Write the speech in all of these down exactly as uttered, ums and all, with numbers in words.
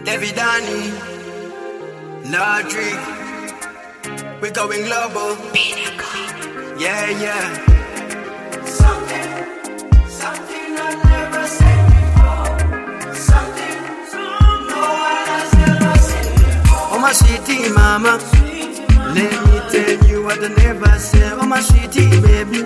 Davidani, Ladrick, we're going global. Yeah, yeah. Something, something I never said before. Something no one has ever seen before. Oh my sweetie mama, let me tell you what I never said. Oh my sweetie baby,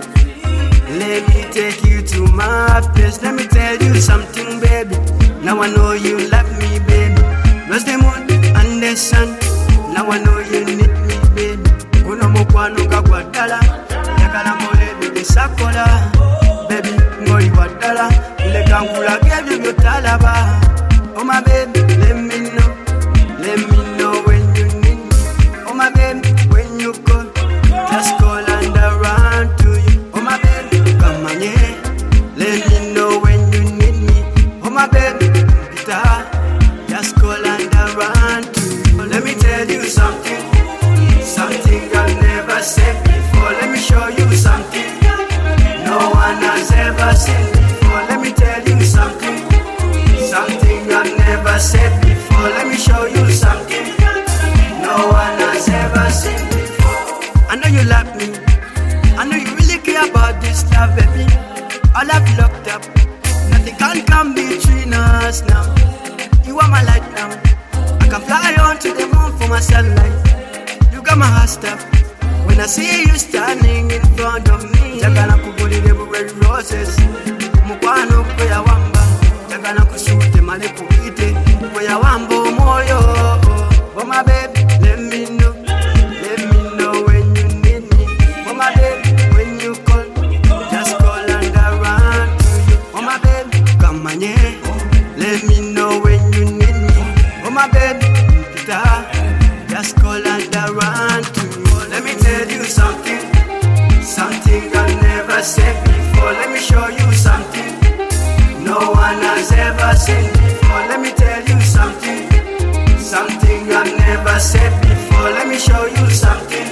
let me take you to my place. Let me tell you something, baby. Now I know you love me, baby. Where's the moon and the sun? Now I know you need me, baby. Kuno mokwano kagwadala, yakala mole baby sakola. Baby, ngoli wadala, ile kankula gebyo byotalaba. Oh my baby, let me know, let me know when you need me. Oh my baby, when you call, just call and I run to you. Oh my baby, come on, yeah. Let me know when you need me. Oh my baby, guitar, just call and I run to you. Let me tell you something, something I've never said before. Let me show you something no one has ever seen before. Let me tell you something, something I've never said before. Let me show you something no one has ever seen before. I know you love me, I know you really care about this love, baby. All I've locked up, nothing can come between us now. You are my light now, I can fly on to the moon for my sunlight. You got my heart stuff, when I see you standing in front of me. Jagana kubulire buweri roses, mukwano kwe ya wamba. Jagana kusute male kuite, kwe ya wamba moyo. Oh my baby, let me know, let me know when you need me. Oh my baby, when you call, just call and I run to you. Oh my baby, come on yeah, let me know when you need me. Oh my baby, guitar, just call and I run to you. Let me tell you something, something I've never said before. Let me show you something no one has ever seen before. Let me tell you something, something I've never said before. Let me show you something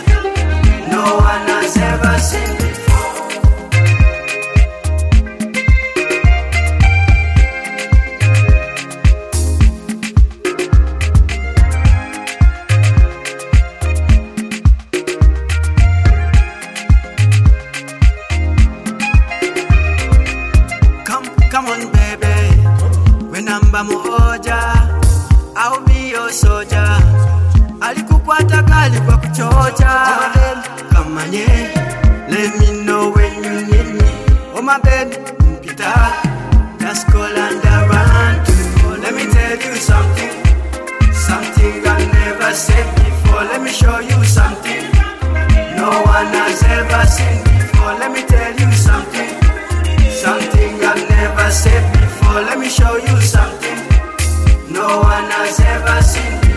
no one has ever seen before. Come on, baby. When I'm moja, I'll be your soldier. Alikukwata kali kwa kuchocha. Come on, yeah. Let me know when you need me. Oh my baby, guitar, just call and I run to you. Let me tell you something, something I've never said before. Let me show you something no one has ever seen before. Let me tell you something, something I've never said before. Let me show you something no one has ever seen before.